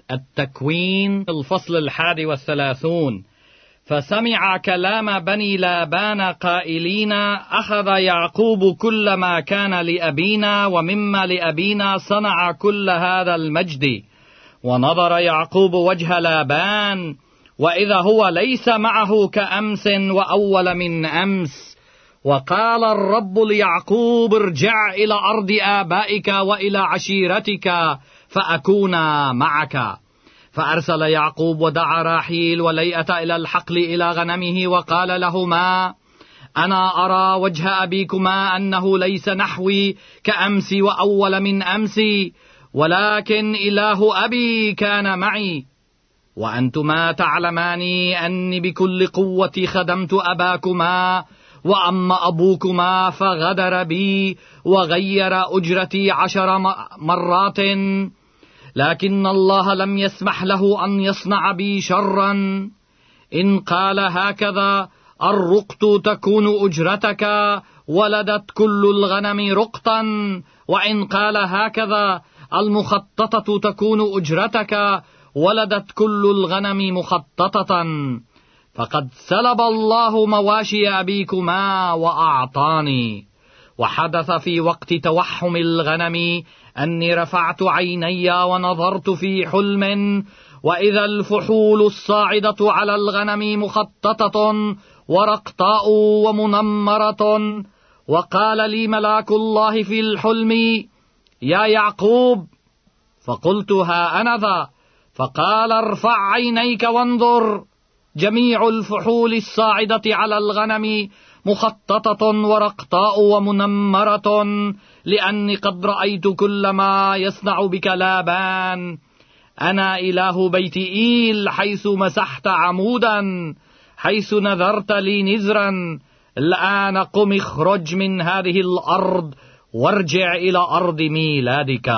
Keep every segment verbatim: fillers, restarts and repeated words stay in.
التكوين الفصل الحادي والثلاثون. فسمع كلام بني لابان قائلين: أخذ يعقوب كل ما كان لأبينا، ومما لأبينا صنع كل هذا المجد. ونظر يعقوب وجه لابان، وإذا هو ليس معه كأمس وأول من أمس. وقال الرب ليعقوب: ارجع إلى أرض آبائك وإلى عشيرتك فأكون معك. فأرسل يعقوب ودعا راحيل وليئة إلى الحقل إلى غنمه، وقال لهما: أنا أرى وجه أبيكما أنه ليس نحوي كأمس وأول من أمس، ولكن إله أبي كان معي. وأنتما تعلمان أني بكل قوتي خدمت أباكما، وأما أبوكما فغدر بي وغير أجرتي عشر مرات، لكن الله لم يسمح له أن يصنع بي شرا. إن قال هكذا: الرقط تكون أجرتك، ولدت كل الغنم رقطا، وإن قال هكذا: المخططة تكون أجرتك، ولدت كل الغنم مخططة. فقد سلب الله مواشي أبيكما وأعطاني. وحدث في وقت توحم الغنم أني رفعت عيني ونظرت في حلم، وإذا الفحول الصاعدة على الغنم مخططة ورقطاء ومنمرة. وقال لي ملاك الله في الحلم: يا يعقوب. فقلت: ها أنا ذا. فقال: ارفع عينيك وانظر، جميع الفحول الصاعدة على الغنم مخططة ورقطاء ومنمرة، لأني قد رأيت كل ما يصنع بك لابان. أنا إله بيت إيل، حيث مسحت عمودا، حيث نذرت لي نذرا. الآن قم اخرج من هذه الأرض وارجع إلى أرض ميلادك.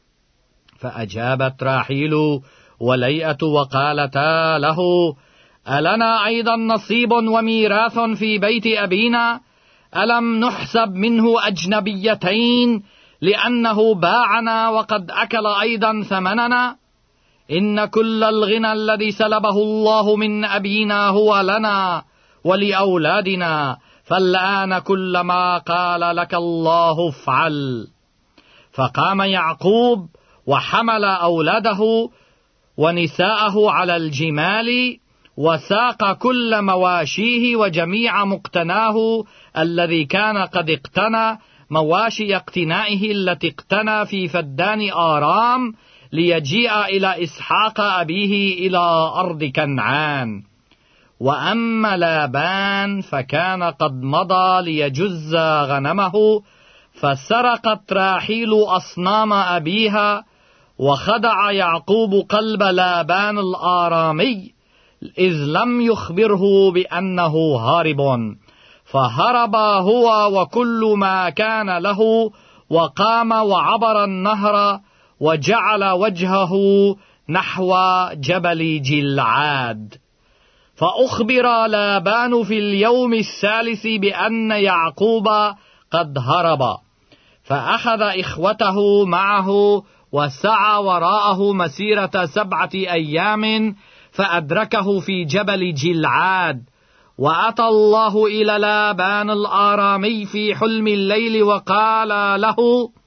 فأجابت راحيل وليئة وقالتا له: ألنا أيضا نصيب وميراث في بيت أبينا؟ ألم نحسب منه أجنبيتين لأنه باعنا وقد أكل أيضا ثمننا؟ إن كل الغنى الذي سلبه الله من أبينا هو لنا ولأولادنا، فالآن كل ما قال لك الله افعل. فقام يعقوب وحمل أولاده ونساءه على الجمال، وساق كل مواشيه وجميع مقتناه الذي كان قد اقتنى، مواشي اقتنائه التي اقتنى في فدان آرام، ليجيء إلى إسحاق أبيه إلى أرض كنعان. وأما لابان فكان قد مضى ليجز غنمه، فسرقت راحيل أصنام أبيها، وخدع يعقوب قلب لابان الآرامي، إذ لم يخبره بأنه هارب. فهرب هو وكل ما كان له، وقام وعبر النهر، وجعل وجهه نحو جبل جلعاد. فأخبر لابان في اليوم الثالث بأن يعقوب قد هرب، فأخذ إخوته معه وسعى وراءه مسيرة سبعة أيام، فأدركه في جبل جلعاد. وأتى الله إلى لابان الآرامي في حلم الليل وقال له: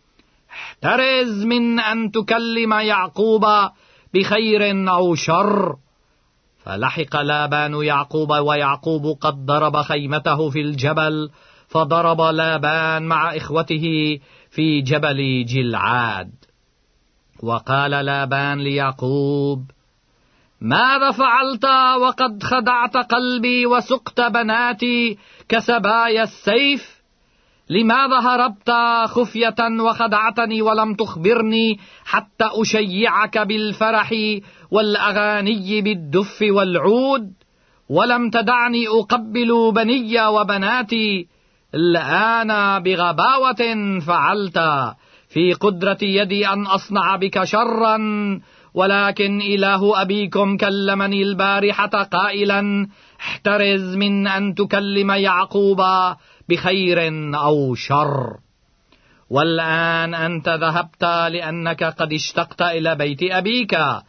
احترز من أن تكلم يعقوب بخير أو شر. فلحق لابان يعقوب، ويعقوب قد ضرب خيمته في الجبل، فضرب لابان مع إخوته في جبل جلعاد. وقال لابان ليعقوب: ماذا فعلت وقد خدعت قلبي وسقت بناتي كسبايا السيف؟ لماذا هربت خفية وخدعتني ولم تخبرني حتى أشيعك بالفرح والأغاني بالدف والعود؟ ولم تدعني أقبل بني وبناتي. الآن بغباوة فعلت، في قدرة يدي أن أصنع بك شرا، ولكن إله أبيكم كلمني البارحة قائلا: احترز من أن تكلم يعقوب بخير أو شر. والآن أنت ذهبت لأنك قد اشتقت إلى بيت أبيك،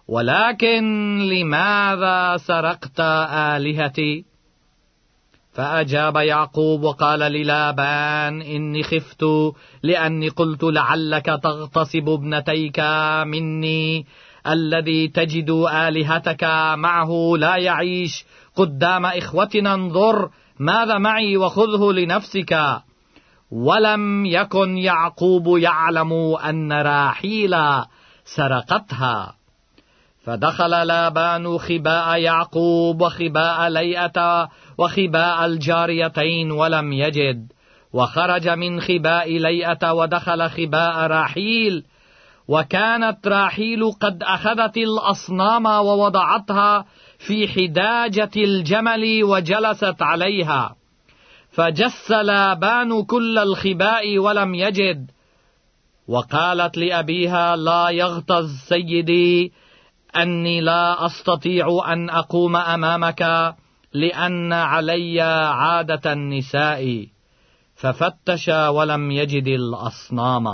ولكن لماذا سرقت آلهتي؟ فأجاب يعقوب وقال للابان: إني خفت لأني قلت لعلك تغتصب ابنتيك مني، الذي تجد آلهتك معه لا يعيش قدام إخوتنا، انظر ماذا معي وخذه لنفسك. ولم يكن يعقوب يعلم أن راحيل سرقتها. فدخل لابان خباء يعقوب وخباء ليئة وخباء الجاريتين ولم يجد، وخرج من خباء ليئة ودخل خباء راحيل، وكانت راحيل قد أخذت الأصنام ووضعتها في حداجة الجمل وجلست عليها. فجس لابان كل الخباء ولم يجد، وقالت لأبيها: لا يغتظ سيدي أني لا أستطيع أن أقوم أمامك، لأن علي عادة النساء. ففتش ولم يجد الأصنام.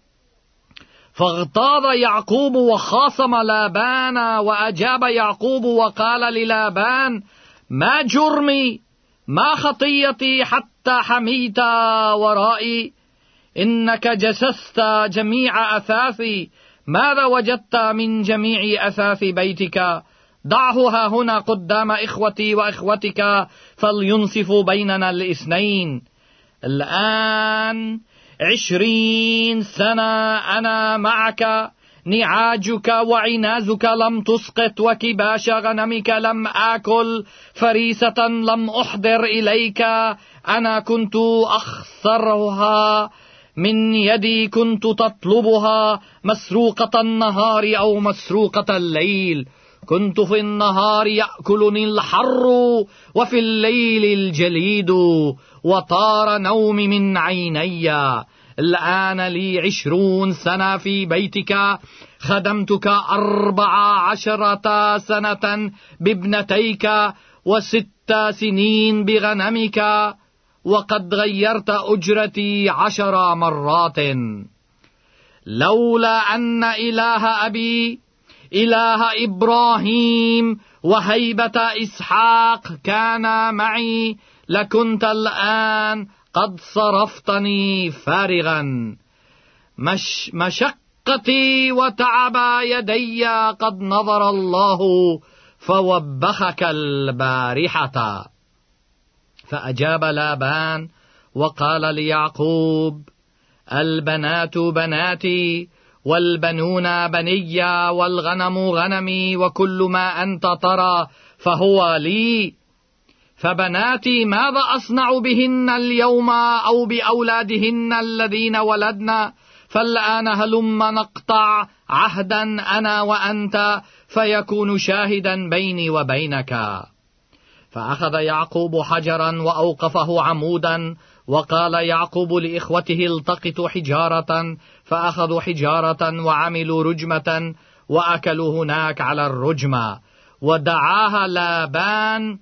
فاغتاظ يعقوب وخاصم لابان، وأجاب يعقوب وقال للابان: ما جرمي؟ ما خطيتي حتى حميت ورائي؟ إنك جسست جميع أثاثي، ماذا وجدت من جميع أثاث بيتك؟ ضعه ها هنا قدام إخوتي وإخوتك، فلينصفوا بيننا الاثنين. الآن عشرين سنة أنا معك، نعاجك وعنازك لم تسقط، وكباش غنمك لم آكل، فريسة لم أحضر إليك. أنا كنت أخسرها من يدي، كنت تطلبها مسروقة النهار أو مسروقة الليل. كنت في النهار يأكلني الحر، وفي الليل الجليد، وطار نومي من عيني. الآن لي عشرون سنة في بيتك، خدمتك أربع عشرة سنة بابنتيك، وست سنين بغنمك، وقد غيرت أجرتي عشر مرات. لولا أن إله أبي إله إبراهيم وهيبة إسحاق كان معي، لكنت الآن قد صرفتني فارغا. مش مشقتي وتعب يدي قد نظر الله، فوبخك البارحة. فأجاب لابان وقال ليعقوب: البنات بناتي، والبنون بني، والغنم غنمي، وكل ما أنت ترى فهو لي. فبناتي ماذا أصنع بهن اليوم أو بأولادهن الذين ولدنا؟ فالآن هلم نقطع عهدا أنا وأنت، فيكون شاهدا بيني وبينك. فأخذ يعقوب حجرا وأوقفه عمودا، وقال يعقوب لإخوته: التقطوا حجارة، فأخذوا حجارة وعملوا رجمة، وأكلوا هناك على الرجمة. ودعاها لابان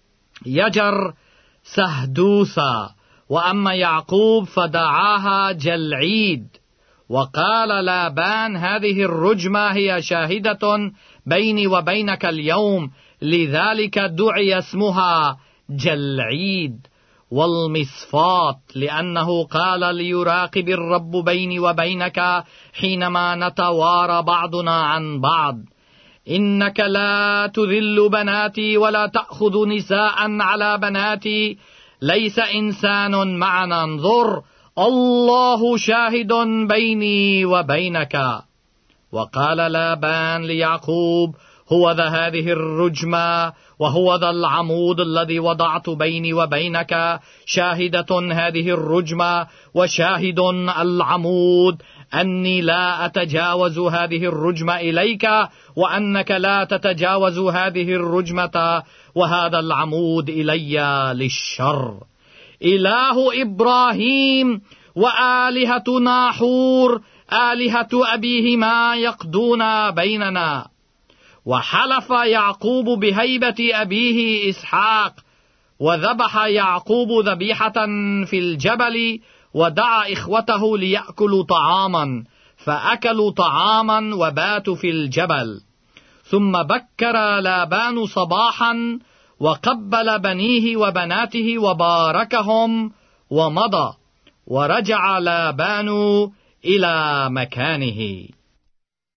يجر سهدوثا، وأما يعقوب فدعاها جلعيد. وقال لابان: هذه الرجمة هي شاهدة بيني وبينك اليوم، لذلك دعي اسمها جلعيد. والمصفات لأنه قال: ليراقب الرب بيني وبينك حينما نتوارى بعضنا عن بعض. إنك لا تذل بناتي ولا تأخذ نساء على بناتي، ليس إنسان معنا، انظر الله شاهد بيني وبينك. وقال لابان ليعقوب: هو ذا هذه الرجمة، وهو ذا العمود الذي وضعت بيني وبينك، شاهدة هذه الرجمة وشاهد العمود، أني لا أتجاوز هذه الرجمة إليك، وأنك لا تتجاوز هذه الرجمة وهذا العمود إلي للشر. إله إبراهيم وآلهة ناحور آلهة أبيهما يقضون بيننا. وحلف يعقوب بهيبة أبيه إسحاق، وذبح يعقوب ذبيحة في الجبل، ودعا إخوته ليأكلوا طعاما، فأكلوا طعاما وباتوا في الجبل. ثم بكر لابان صباحا وقبل بنيه وبناته وباركهم ومضى، ورجع لابان إلى مكانه.